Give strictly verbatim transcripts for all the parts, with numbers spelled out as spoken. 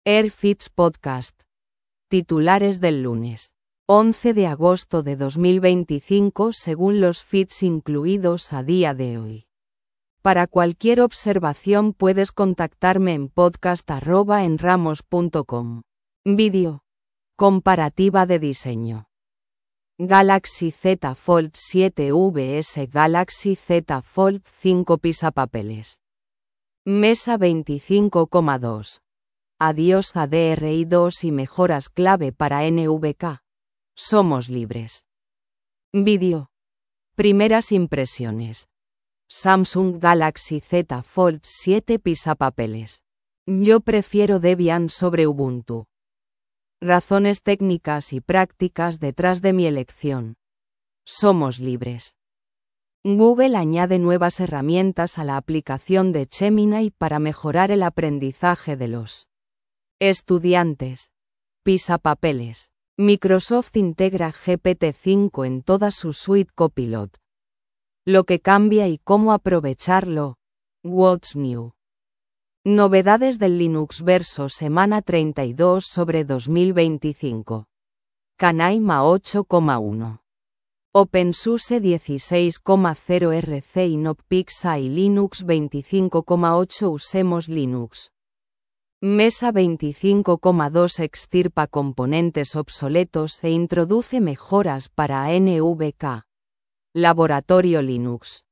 AirFits Podcast. Titulares del lunes once de agosto de dos mil veinticinco según los feeds incluidos a día de hoy. Para cualquier observación puedes contactarme en podcast arroba enramos punto com. Vídeo. Comparativa de diseño. Galaxy Z Fold siete vs Galaxy Z Fold cinco pisapapeles. Mesa veinticinco coma dos. Adiós a D R I dos y mejoras clave para N V K. Somos libres. Vídeo. Primeras impresiones. Samsung Galaxy Z Fold siete pisapapeles. Yo prefiero Debian sobre Ubuntu. Razones técnicas y prácticas detrás de mi elección. Somos libres. Google añade nuevas herramientas a la aplicación de Gemini para mejorar el aprendizaje de los estudiantes. Pisapapeles. Microsoft integra G P T cinco en toda su suite Copilot. Lo que cambia y cómo aprovecharlo. What's new? Novedades del Linux verso semana treinta y dos sobre dos mil veinticinco. Canaima ocho coma uno. OpenSUSE dieciséis coma cero R C y NotPixa y Linux veinticinco coma ocho Usemos Linux. Mesa veinticinco coma dos extirpa componentes obsoletos e introduce mejoras para N V K. Laboratorio Linux.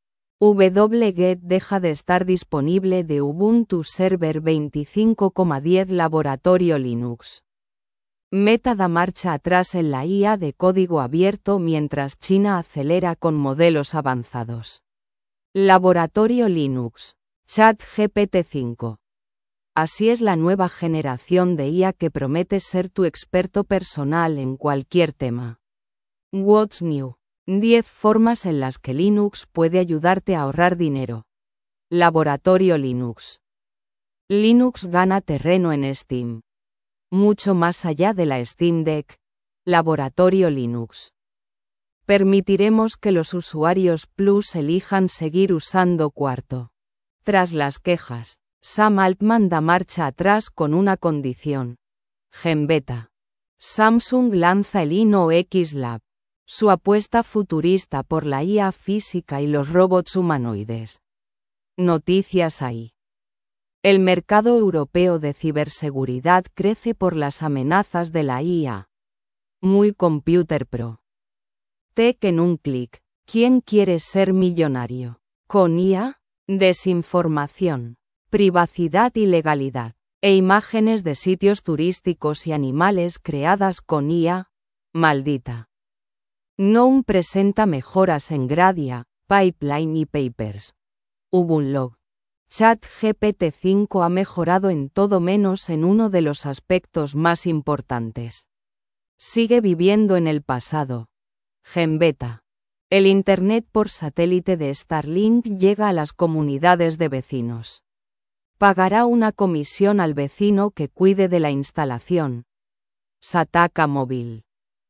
wget deja de estar disponible de Ubuntu Server veinticinco coma diez Laboratorio Linux. Meta da marcha atrás en la I A de código abierto mientras China acelera con modelos avanzados. Laboratorio Linux. ChatGPT cinco. Así es la nueva generación de I A que promete ser tu experto personal en cualquier tema. What's new? diez formas en las que Linux puede ayudarte a ahorrar dinero. Laboratorio Linux. Linux gana terreno en Steam. Mucho más allá de la Steam Deck. Laboratorio Linux. Permitiremos que los usuarios Plus elijan seguir usando Quarto. Tras las quejas, Sam Altman da marcha atrás con una condición. Gembeta. Samsung lanza el InnoX Lab. Su apuesta futurista por la I A física y los robots humanoides. Noticias ahí. El mercado europeo de ciberseguridad crece por las amenazas de la I A. Muy Computer Pro. Tech en un clic. ¿Quién quiere ser millonario? Con I A, desinformación, privacidad y legalidad, e imágenes de sitios turísticos y animales creadas con I A, maldita. Noum presenta mejoras en Gradia, Pipeline y Papers. Ubunlog. ChatGPT cinco ha mejorado en todo menos en uno de los aspectos más importantes. Sigue viviendo en el pasado. Gembeta. El Internet por satélite de Starlink llega a las comunidades de vecinos. Pagará una comisión al vecino que cuide de la instalación. Sataka Móvil.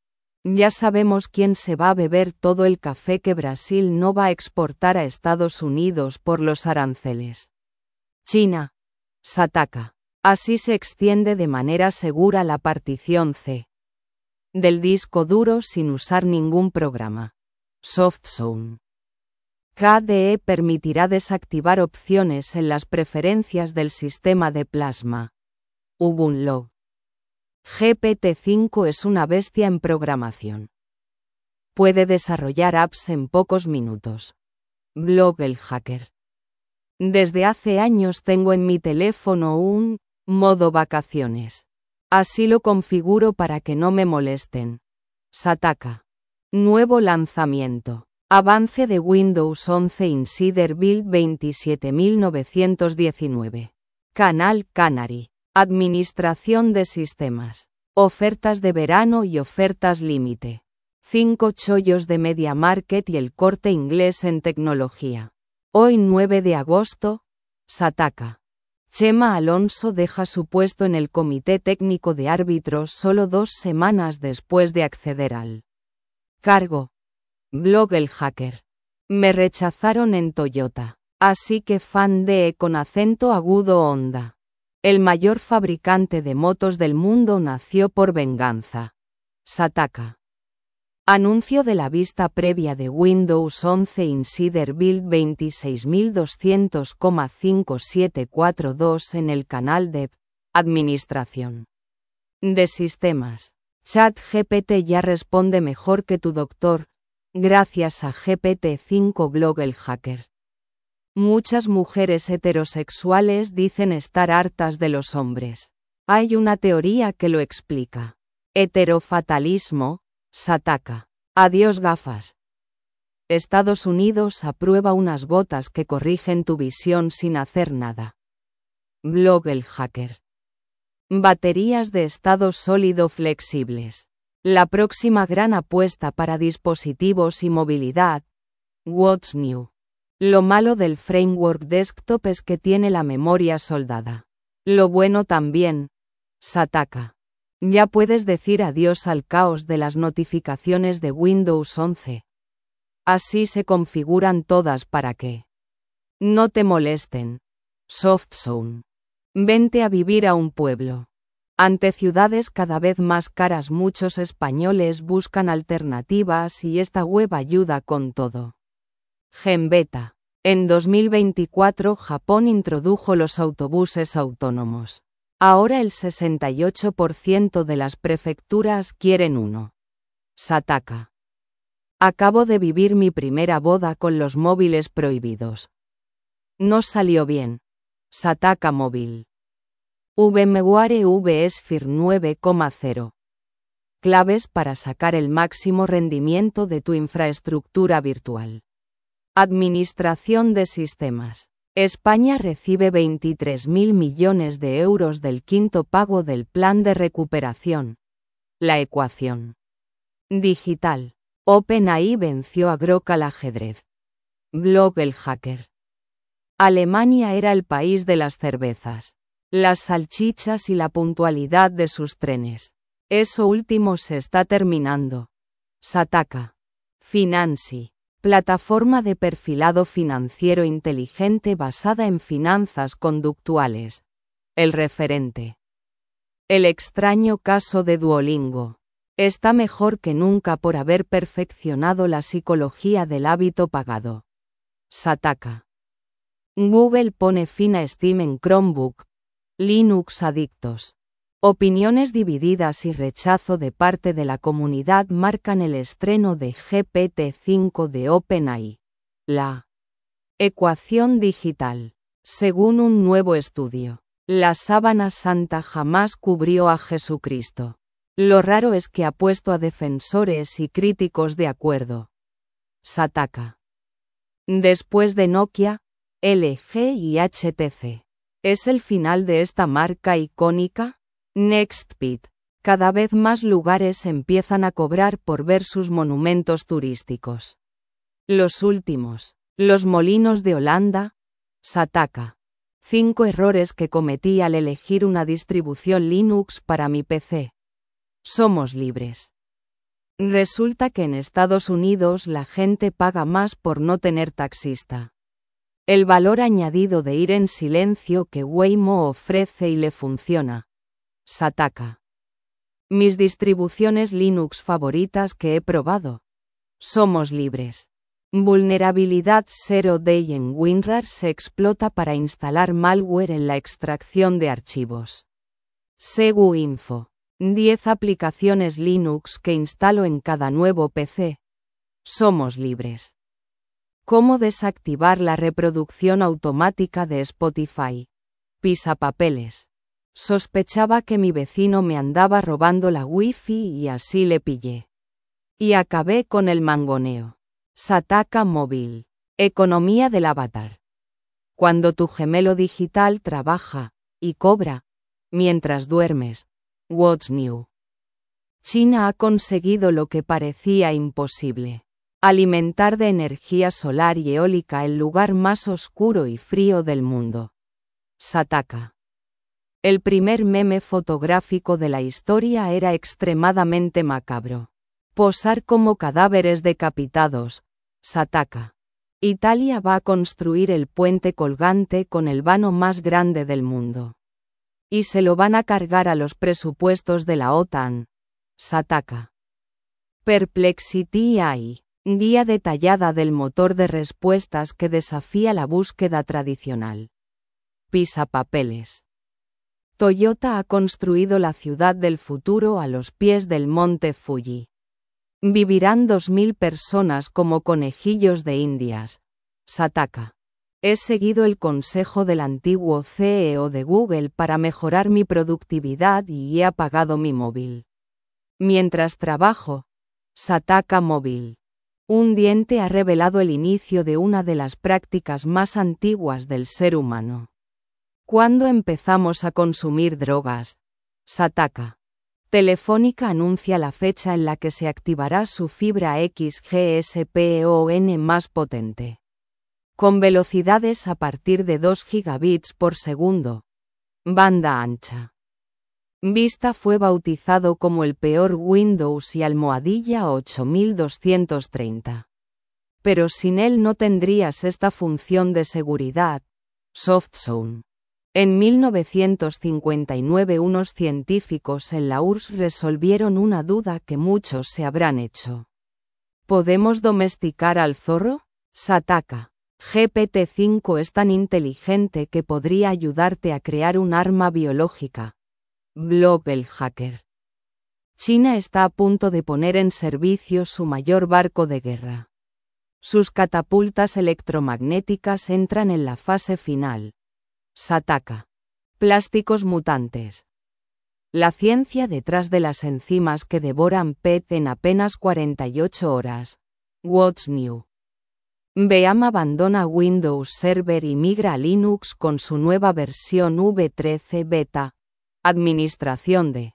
Ya sabemos quién se va a beber todo el café que Brasil no va a exportar a Estados Unidos por los aranceles. China. Sataka. Así se extiende de manera segura la partición C del disco duro sin usar ningún programa. SoftZone. K D E permitirá desactivar opciones en las preferencias del sistema de Plasma. Ubunlog. G P T cinco es una bestia en programación. Puede desarrollar apps en pocos minutos. Blog El Hacker. Desde hace años tengo en mi teléfono un modo vacaciones. Así lo configuro para que no me molesten. Sataka. Nuevo lanzamiento. Avance de Windows once Insider Build veintisiete mil novecientos diecinueve. Canal Canary. Administración de sistemas. Ofertas de verano y ofertas límite. cinco chollos de Media Market y El Corte Inglés en tecnología. Hoy nueve de agosto. Sataka. Chema Alonso deja su puesto en el Comité Técnico de Árbitros solo dos semanas después de acceder al cargo. Blog El Hacker. Me rechazaron en Toyota. Así que fan de E con acento agudo Honda. El mayor fabricante de motos del mundo nació por venganza. Sataka. Anuncio de la vista previa de Windows once Insider Build veintiséis mil doscientos punto cinco siete cuatro dos en el canal de Administración de Sistemas. ChatGPT ya responde mejor que tu doctor, gracias a G P T cinco Blog el Hacker. Muchas mujeres heterosexuales dicen estar hartas de los hombres. Hay una teoría que lo explica. Heterofatalismo. Sataka. Adiós gafas. Estados Unidos aprueba unas gotas que corrigen tu visión sin hacer nada. Blog el Hacker. Baterías de estado sólido flexibles. La próxima gran apuesta para dispositivos y movilidad. What's new? Lo malo del framework desktop es que tiene la memoria soldada. Lo bueno también. Sataka. Ya puedes decir adiós al caos de las notificaciones de Windows once. Así se configuran todas para que no te molesten. SoftZone. Vente a vivir a un pueblo. Ante ciudades cada vez más caras, muchos españoles buscan alternativas y esta web ayuda con todo. Genbeta. En dos mil veinticuatro Japón introdujo los autobuses autónomos. Ahora el sesenta y ocho por ciento de las prefecturas quieren uno. Sataka. Acabo de vivir mi primera boda con los móviles prohibidos. No salió bien. Sataka Móvil. VMware vSphere nueve punto cero. Claves para sacar el máximo rendimiento de tu infraestructura virtual. Administración de sistemas. España recibe veintitrés mil millones de euros del quinto pago del Plan de Recuperación. La ecuación digital. OpenAI venció a Grok al ajedrez. Blog el Hacker. Alemania era el país de las cervezas, las salchichas y la puntualidad de sus trenes. Eso último se está terminando. Sataka. Financy. Plataforma de perfilado financiero inteligente basada en finanzas conductuales. El referente. El extraño caso de Duolingo. Está mejor que nunca por haber perfeccionado la psicología del hábito pagado. Sataka. Google pone fin a Steam en Chromebook. Linux adictos. Opiniones divididas y rechazo de parte de la comunidad marcan el estreno de G P T cinco de OpenAI. La ecuación digital. Según un nuevo estudio, la sábana santa jamás cubrió a Jesucristo. Lo raro es que ha puesto a defensores y críticos de acuerdo. Sataka. Después de Nokia, L G y H T C. ¿Es el final de esta marca icónica? Nextbit. Cada vez más lugares empiezan a cobrar por ver sus monumentos turísticos. Los últimos. Los molinos de Holanda. Sataka. Cinco errores que cometí al elegir una distribución Linux para mi P C. Somos libres. Resulta que en Estados Unidos la gente paga más por no tener taxista. El valor añadido de ir en silencio que Waymo ofrece y le funciona. Sataka. Mis distribuciones Linux favoritas que he probado. Somos libres. Vulnerabilidad Zero Day en WinRAR se explota para instalar malware en la extracción de archivos. SeguInfo. diez aplicaciones Linux que instalo en cada nuevo P C. Somos libres. ¿Cómo desactivar la reproducción automática de Spotify? Pisapapeles. Sospechaba que mi vecino me andaba robando la wifi y así le pillé. Y acabé con el mangoneo. Sataka Móvil. Economía del avatar. Cuando tu gemelo digital trabaja y cobra mientras duermes. What's new? China ha conseguido lo que parecía imposible. Alimentar de energía solar y eólica el lugar más oscuro y frío del mundo. Sataka. El primer meme fotográfico de la historia era extremadamente macabro. Posar como cadáveres decapitados. Sataka. Italia va a construir el puente colgante con el vano más grande del mundo. Y se lo van a cargar a los presupuestos de la OTAN. Sataka. Perplexity A I. Guía detallada del motor de respuestas que desafía la búsqueda tradicional. Pisapapeles. Toyota ha construido la ciudad del futuro a los pies del monte Fuji. Vivirán dos mil personas como conejillos de indias. Sataka. He seguido el consejo del antiguo C E O de Google para mejorar mi productividad y he apagado mi móvil. Mientras trabajo. Sataka Móvil. Un diente ha revelado el inicio de una de las prácticas más antiguas del ser humano. ¿Cuándo empezamos a consumir drogas? Sataka. Telefónica anuncia la fecha en la que se activará su fibra X G S P O N más potente. Con velocidades a partir de dos gigabits por segundo. Banda ancha. Vista fue bautizado como el peor Windows y almohadilla ocho mil doscientos treinta. Pero sin él no tendrías esta función de seguridad. SoftZone. En mil novecientos cincuenta y nueve unos científicos en la U R S S resolvieron una duda que muchos se habrán hecho. ¿Podemos domesticar al zorro? Sataka. G P T cinco es tan inteligente que podría ayudarte a crear un arma biológica. Blog El Hacker. China está a punto de poner en servicio su mayor barco de guerra. Sus catapultas electromagnéticas entran en la fase final. Sataka. Plásticos mutantes. La ciencia detrás de las enzimas que devoran P E T en apenas cuarenta y ocho horas. What's New? V M abandona Windows Server y migra a Linux con su nueva versión V trece Beta. Administración de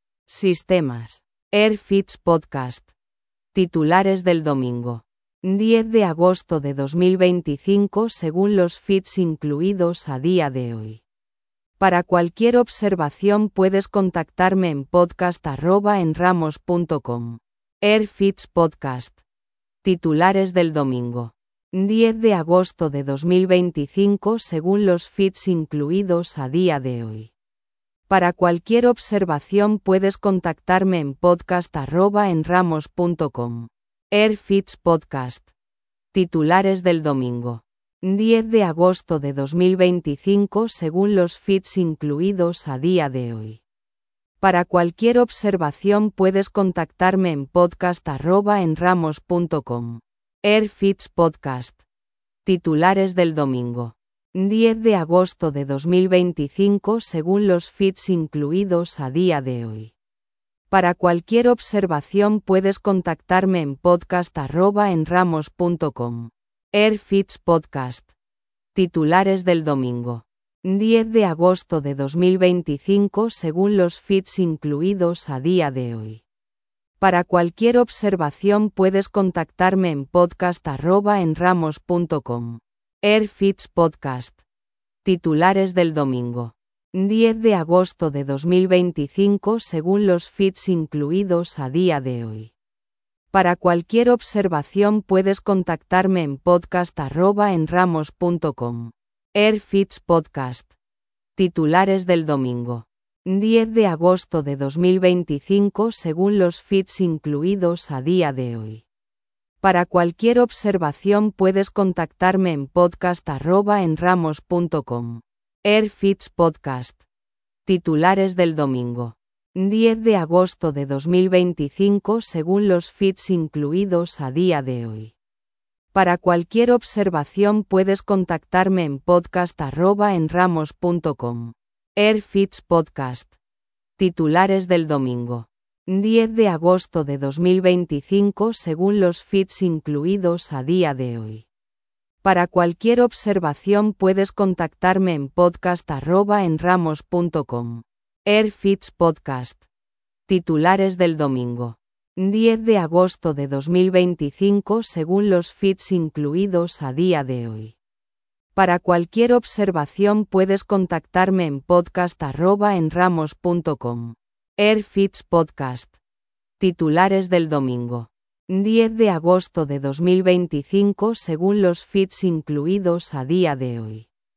sistemas. Airfits Podcast. Titulares del domingo. diez de agosto de dos mil veinticinco según los feeds incluidos a día de hoy. Para cualquier observación puedes contactarme en podcast arroba enramos punto com. Airfits Podcast. Titulares del domingo. diez de agosto de dos mil veinticinco según los feeds incluidos a día de hoy. Para cualquier observación puedes contactarme en podcast arroba enramos punto com. Airfits Podcast. Titulares del domingo. diez de agosto de dos mil veinticinco según los feeds incluidos a día de hoy. Para cualquier observación puedes contactarme en podcast arroba enramos punto com. Airfits Podcast. Titulares del domingo. diez de agosto de dos mil veinticinco según los feeds incluidos a día de hoy. Para cualquier observación puedes contactarme en podcast arroba enramos punto com. Airfits Podcast. Titulares del domingo. diez de agosto de dos mil veinticinco según los feeds incluidos a día de hoy. Para cualquier observación puedes contactarme en podcast arroba enramos punto com. Airfits Podcast. Titulares del domingo. diez de agosto de dos mil veinticinco según los feeds incluidos a día de hoy. Para cualquier observación puedes contactarme en podcast arroba enramos punto com. Airfits Podcast. Titulares del domingo. diez de agosto de dos mil veinticinco según los feeds incluidos a día de hoy. Para cualquier observación puedes contactarme en podcast arroba enramos punto com. Airfits Podcast. Titulares del domingo. diez de agosto de dos mil veinticinco según los feeds incluidos a día de hoy. Para cualquier observación puedes contactarme en podcast arroba enramos punto com. Airfits Podcast. Titulares del domingo. diez de agosto de dos mil veinticinco según los feeds incluidos a día de hoy. Para cualquier observación puedes contactarme en podcast arroba enramos punto com. Airfits Podcast. Titulares del domingo. diez de agosto de dos mil veinticinco según los feeds incluidos a día de hoy. Para cualquier observación puedes contactarme en podcast arroba enramos punto com. Airfits Podcast. Titulares del domingo. diez de agosto de dos mil veinticinco según los feeds incluidos a día de hoy.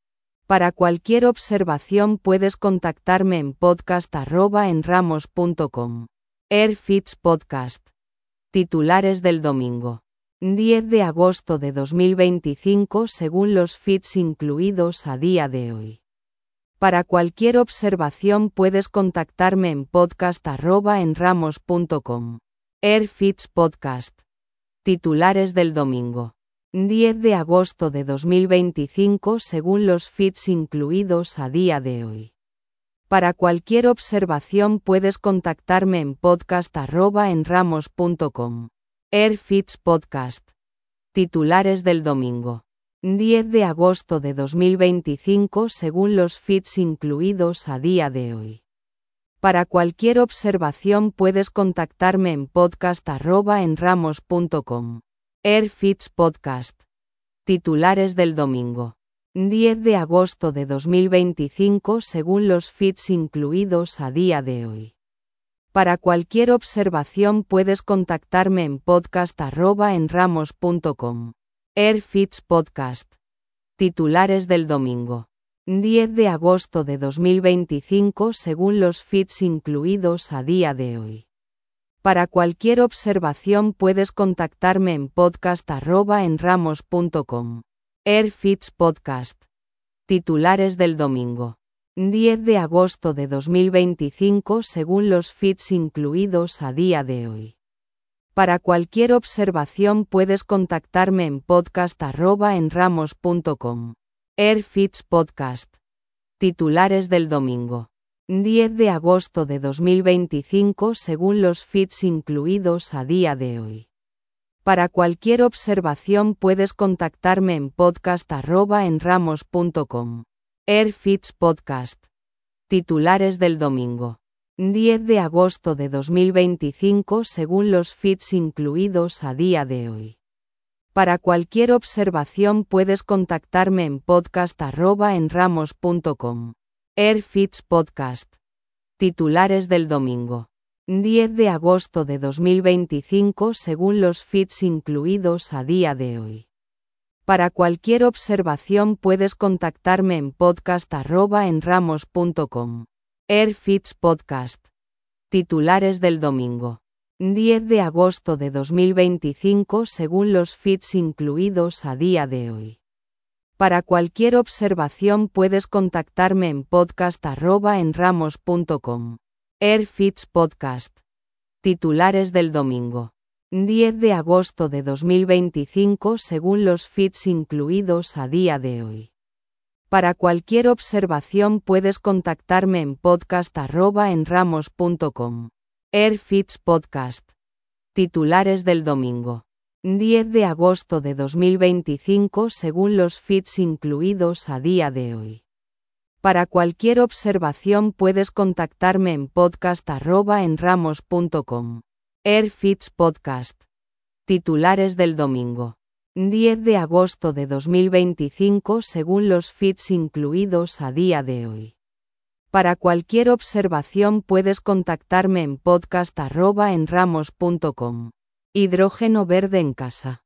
Para cualquier observación puedes contactarme en podcast arroba enramos punto com. Airfits Podcast. Titulares del domingo. diez de agosto de dos mil veinticinco según los feeds incluidos a día de hoy. Para cualquier observación puedes contactarme en podcast arroba enramos punto com. Airfits Podcast. Titulares del domingo. diez de agosto de dos mil veinticinco según los feeds incluidos a día de hoy. Para cualquier observación puedes contactarme en podcast arroba enramos punto com. Airfits Podcast. Titulares del domingo. diez de agosto de dos mil veinticinco según los feeds incluidos a día de hoy. Para cualquier observación puedes contactarme en podcast arroba enramos punto com. Airfits Podcast. Titulares del domingo. diez de agosto de dos mil veinticinco según los feeds incluidos a día de hoy. Para cualquier observación puedes contactarme en podcast arroba enramos punto com. Airfits Podcast. Titulares del domingo. diez de agosto de dos mil veinticinco según los feeds incluidos a día de hoy. Para cualquier observación puedes contactarme en podcast arroba enramos punto com. Airfits Podcast. Titulares del domingo. diez de agosto de dos mil veinticinco según los feeds incluidos a día de hoy. Para cualquier observación puedes contactarme en podcast arroba enramos punto com. Airfits Podcast. Titulares del domingo. diez de agosto de dos mil veinticinco según los feeds incluidos a día de hoy. Para cualquier observación puedes contactarme en podcast arroba enramos punto com. Airfits Podcast. Titulares del domingo. diez de agosto de dos mil veinticinco según los feeds incluidos a día de hoy. Para cualquier observación puedes contactarme en podcast arroba enramos punto com. Airfits Podcast. Titulares del domingo. diez de agosto de dos mil veinticinco según los feeds incluidos a día de hoy. Para cualquier observación puedes contactarme en podcast arroba enramos punto com. Airfits Podcast. Titulares del domingo. diez de agosto de dos mil veinticinco según los feeds incluidos a día de hoy. Para cualquier observación puedes contactarme en podcast arroba enramos punto com. Airfits Podcast. Titulares del domingo. diez de agosto de dos mil veinticinco según los feeds incluidos a día de hoy. Para cualquier observación puedes contactarme en podcast arroba enramos punto com. Airfits Podcast. Titulares del domingo. diez de agosto de dos mil veinticinco según los feeds incluidos a día de hoy. Para cualquier observación puedes contactarme en podcast arroba enramos punto com. Airfits Podcast. Titulares del domingo. diez de agosto de dos mil veinticinco según los feeds incluidos a día de hoy. Para cualquier observación puedes contactarme en podcast arroba enramos punto com. Hidrógeno verde en casa.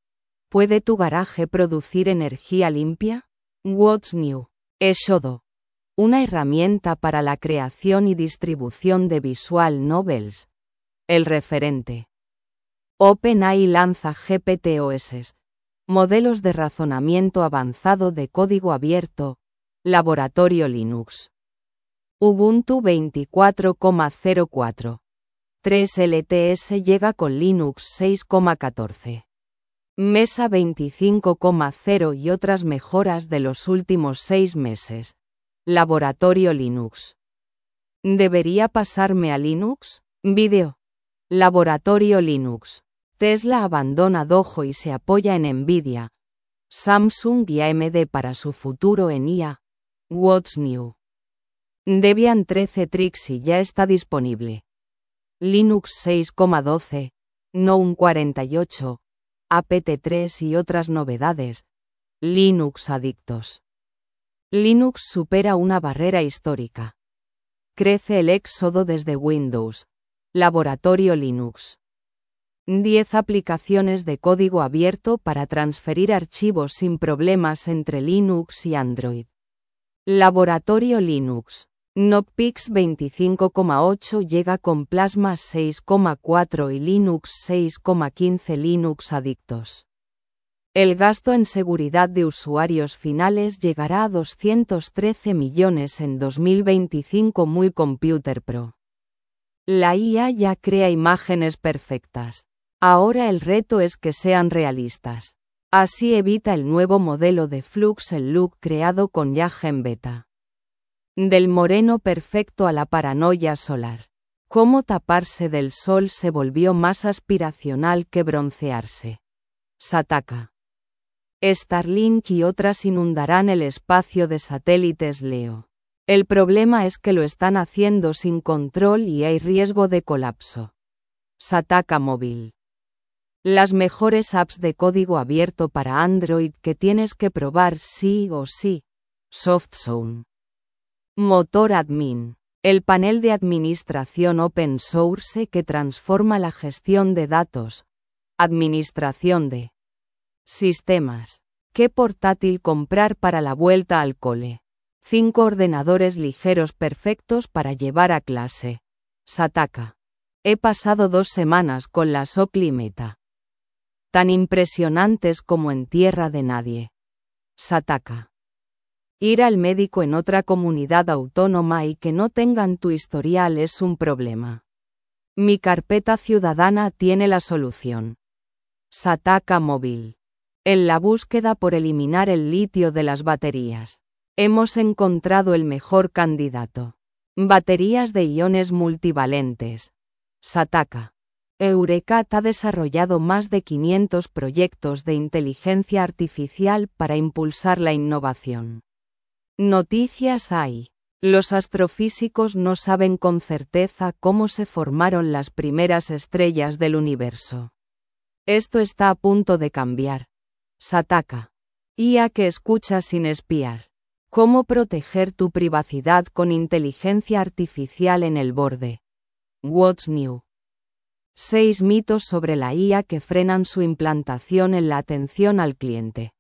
¿Puede tu garaje producir energía limpia? What's new? Eshodo. Una herramienta para la creación y distribución de visual novels. El referente. OpenAI lanza G P T O S, modelos de razonamiento avanzado de código abierto, Laboratorio Linux. Ubuntu veinticuatro punto cero cuatro. tres L T S llega con Linux seis punto catorce. Mesa veinticinco punto cero y otras mejoras de los últimos seis meses. Laboratorio Linux. ¿Debería pasarme a Linux? Video. Laboratorio Linux. Tesla abandona Dojo y se apoya en Nvidia. Samsung y A M D para su futuro en I A. What's new? Debian trece Trixie ya está disponible. Linux seis punto doce, GNOME cuarenta y ocho, A P T tres y otras novedades. Linux adictos. Linux supera una barrera histórica. Crece el éxodo desde Windows. Laboratorio Linux. diez aplicaciones de código abierto para transferir archivos sin problemas entre Linux y Android. Laboratorio Linux. Knoppix veinticinco coma ocho llega con Plasma seis coma cuatro y Linux seis coma quince. Linux adictos. El gasto en seguridad de usuarios finales llegará a doscientos trece millones en dos mil veinticinco. Muy Computer Pro. La I A ya crea imágenes perfectas. Ahora el reto es que sean realistas. Así evita el nuevo modelo de Flux el look creado con I A Gembeta. Del moreno perfecto a la paranoia solar. Cómo taparse del sol se volvió más aspiracional que broncearse. Sataka. Starlink y otras inundarán el espacio de satélites Leo. El problema es que lo están haciendo sin control y hay riesgo de colapso. Sataka Móvil. Las mejores apps de código abierto para Android que tienes que probar sí o sí. SoftZone. Motor Admin. El panel de administración open source que transforma la gestión de datos. Administración de sistemas. ¿Qué portátil comprar para la vuelta al cole? Cinco ordenadores ligeros perfectos para llevar a clase. Sataka. He pasado dos semanas con la Oakley Meta. Tan impresionantes como en tierra de nadie. Sataka. Ir al médico en otra comunidad autónoma y que no tengan tu historial es un problema. Mi carpeta ciudadana tiene la solución. Sataka Móvil. En la búsqueda por eliminar el litio de las baterías, hemos encontrado el mejor candidato. Baterías de iones multivalentes. Sataka. Eurecat ha desarrollado más de quinientos proyectos de inteligencia artificial para impulsar la innovación. Noticias hay. Los astrofísicos no saben con certeza cómo se formaron las primeras estrellas del universo. Esto está a punto de cambiar. Sataka. I A que escucha sin espiar. ¿Cómo proteger tu privacidad con inteligencia artificial en el borde? What's new? Seis mitos sobre la I A que frenan su implantación en la atención al cliente.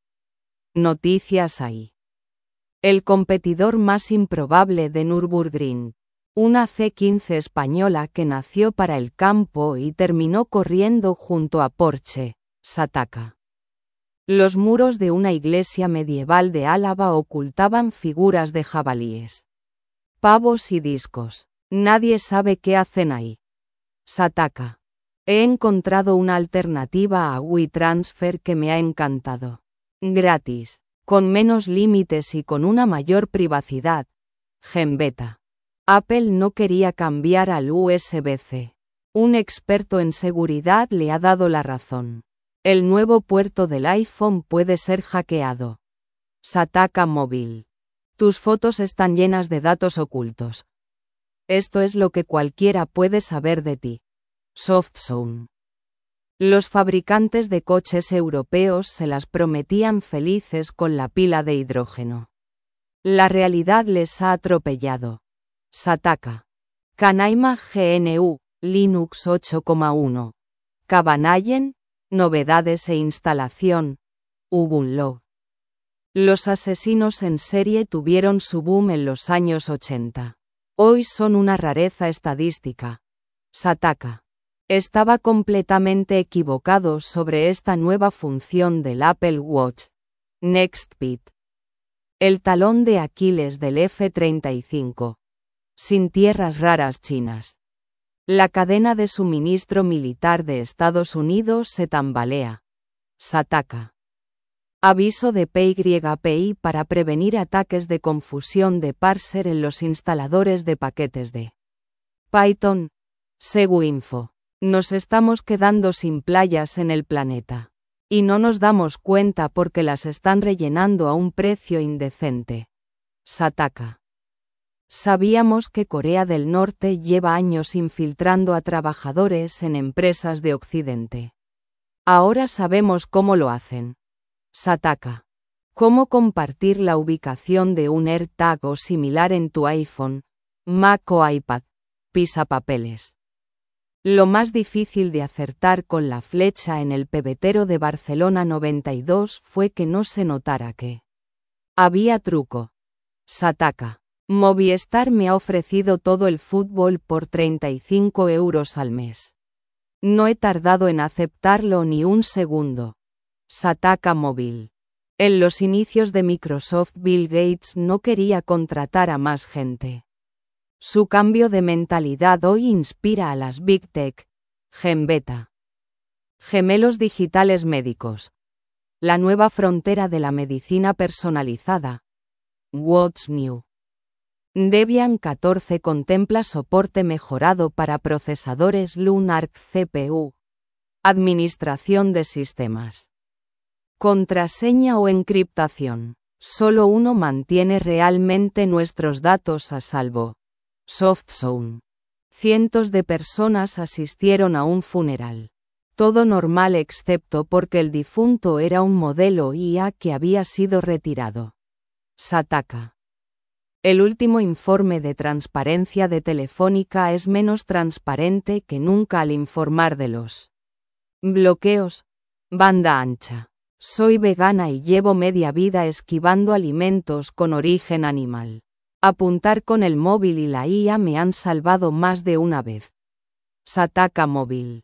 Noticias hay. El competidor más improbable de Nürburgring. Una C quince española que nació para el campo y terminó corriendo junto a Porsche. Sataka. Los muros de una iglesia medieval de Álava ocultaban figuras de jabalíes, pavos y discos. Nadie sabe qué hacen ahí. Sataka. He encontrado una alternativa a WeTransfer que me ha encantado. Gratis, con menos límites y con una mayor privacidad. Gembeta. Apple no quería cambiar al U S B C. Un experto en seguridad le ha dado la razón. El nuevo puerto del iPhone puede ser hackeado. Sataka Móvil. Tus fotos están llenas de datos ocultos. Esto es lo que cualquiera puede saber de ti. SoftZone. Los fabricantes de coches europeos se las prometían felices con la pila de hidrógeno. La realidad les ha atropellado. Sataka. Canaima G N U, Linux ocho coma uno. Cabanayen, novedades e instalación. Ubunlog. Los asesinos en serie tuvieron su boom en los años ochenta. Hoy son una rareza estadística. Sataka. Estaba completamente equivocado sobre esta nueva función del Apple Watch. NextBit. El talón de Aquiles del F treinta y cinco. Sin tierras raras chinas. La cadena de suministro militar de Estados Unidos se tambalea. Sataka. Aviso de P Y P I para prevenir ataques de confusión de parser en los instaladores de paquetes de Python. SeguInfo. Nos estamos quedando sin playas en el planeta. Y no nos damos cuenta porque las están rellenando a un precio indecente. Sataka. Sabíamos que Corea del Norte lleva años infiltrando a trabajadores en empresas de Occidente. Ahora sabemos cómo lo hacen. Sataka. ¿Cómo compartir la ubicación de un AirTag o similar en tu iPhone, Mac o iPad? Pisapapeles. Lo más difícil de acertar con la flecha en el pebetero de Barcelona noventa y dos fue que no se notara que había truco. Sataka. Movistar me ha ofrecido todo el fútbol por treinta y cinco euros al mes. No he tardado en aceptarlo ni un segundo. Sataka Móvil. En los inicios de Microsoft, Bill Gates no quería contratar a más gente. Su cambio de mentalidad hoy inspira a las Big Tech. Genbeta. Gemelos digitales médicos. La nueva frontera de la medicina personalizada. What's new? Debian catorce contempla soporte mejorado para procesadores Lunark C P U. Administración de sistemas. Contraseña o encriptación. Solo uno mantiene realmente nuestros datos a salvo. SoftZone. Cientos de personas asistieron a un funeral. Todo normal excepto porque el difunto era un modelo I A que había sido retirado. Sataka. El último informe de transparencia de Telefónica es menos transparente que nunca al informar de los bloqueos. Banda ancha. Soy vegana y llevo media vida esquivando alimentos con origen animal. Apuntar con el móvil y la I A me han salvado más de una vez. Sataka Móvil.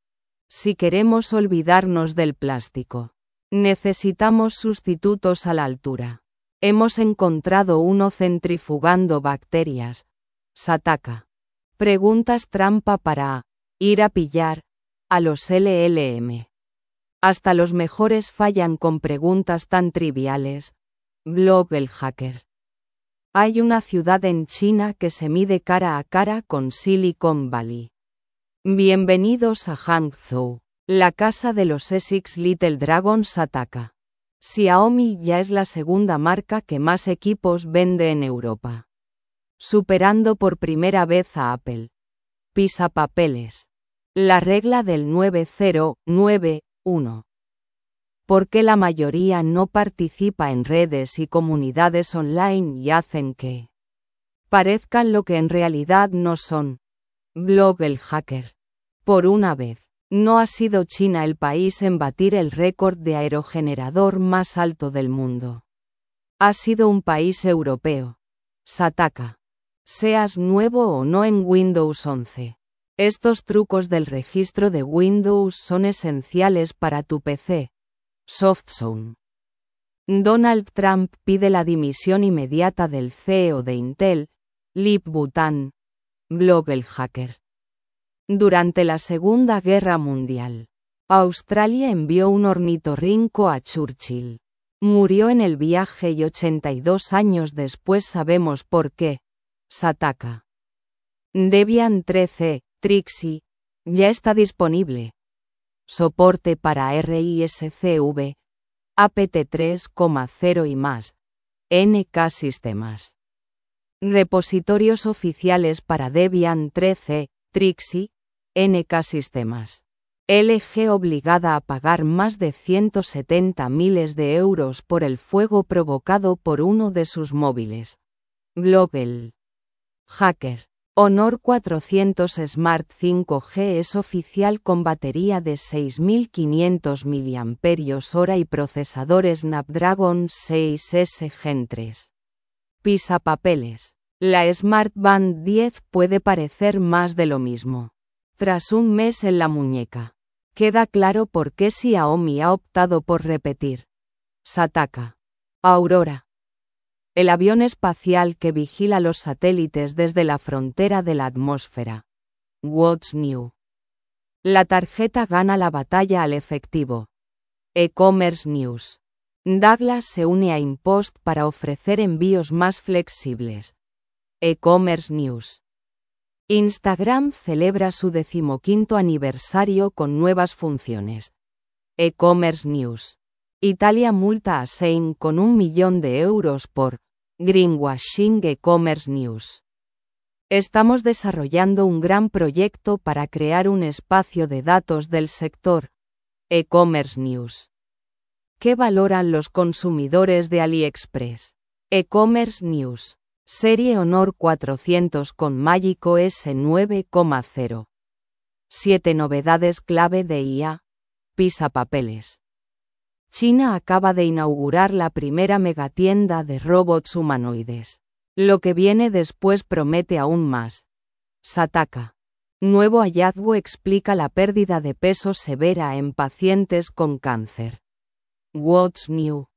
Si queremos olvidarnos del plástico, necesitamos sustitutos a la altura. Hemos encontrado uno centrifugando bacterias. Sataka. Preguntas trampa para ir a pillar a los L L M. Hasta los mejores fallan con preguntas tan triviales. Blog El Hacker. Hay una ciudad en China que se mide cara a cara con Silicon Valley. Bienvenidos a Hangzhou, la casa de los Essex Little Dragons. Sataka. Xiaomi ya es la segunda marca que más equipos vende en Europa, superando por primera vez a Apple. Pisapapeles. La regla del nueve cero nueve uno. ¿Por qué la mayoría no participa en redes y comunidades online y hacen que parezcan lo que en realidad no son? Blog El Hacker. Por una vez, no ha sido China el país en batir el récord de aerogenerador más alto del mundo. Ha sido un país europeo. Sataka. Seas nuevo o no en Windows once. Estos trucos del registro de Windows son esenciales para tu P C. SoftZone. Donald Trump pide la dimisión inmediata del C E O de Intel, Lip Bhutan. Blog El Hacker. Durante la Segunda Guerra Mundial, Australia envió un ornitorrinco a Churchill. Murió en el viaje y ochenta y dos años después sabemos por qué. Sataka. Debian trece, Trixie, ya está disponible. Soporte para RISC-V, A P T tres punto cero y más. N K Sistemas. Repositorios oficiales para Debian trece, Trixie, N K Sistemas. L G obligada a pagar más de ciento setenta miles de euros por el fuego provocado por uno de sus móviles. Blog El Hacker. Honor cuatrocientos Smart cinco G es oficial con batería de seis mil quinientos miliamperios hora y procesador Snapdragon seis S Gen tres. Pisapapeles. La Smart Band diez puede parecer más de lo mismo. Tras un mes en la muñeca, queda claro por qué Xiaomi ha optado por repetir. Sataka. Aurora. El avión espacial que vigila los satélites desde la frontera de la atmósfera. What's new? La tarjeta gana la batalla al efectivo. E-commerce news. Douglas se une a InPost para ofrecer envíos más flexibles. E-commerce news. Instagram celebra su decimoquinto aniversario con nuevas funciones. E-commerce news. Italia multa a Shein con un millón de euros por greenwashing. E-commerce news. Estamos desarrollando un gran proyecto para crear un espacio de datos del sector. E-commerce news. ¿Qué valoran los consumidores de AliExpress? E-commerce news. Serie Honor cuatrocientos con Magic O S nueve punto cero. siete novedades clave de I A. Pisapapeles. China acaba de inaugurar la primera megatienda de robots humanoides. Lo que viene después promete aún más. Sataka. Nuevo hallazgo explica la pérdida de peso severa en pacientes con cáncer. What's New?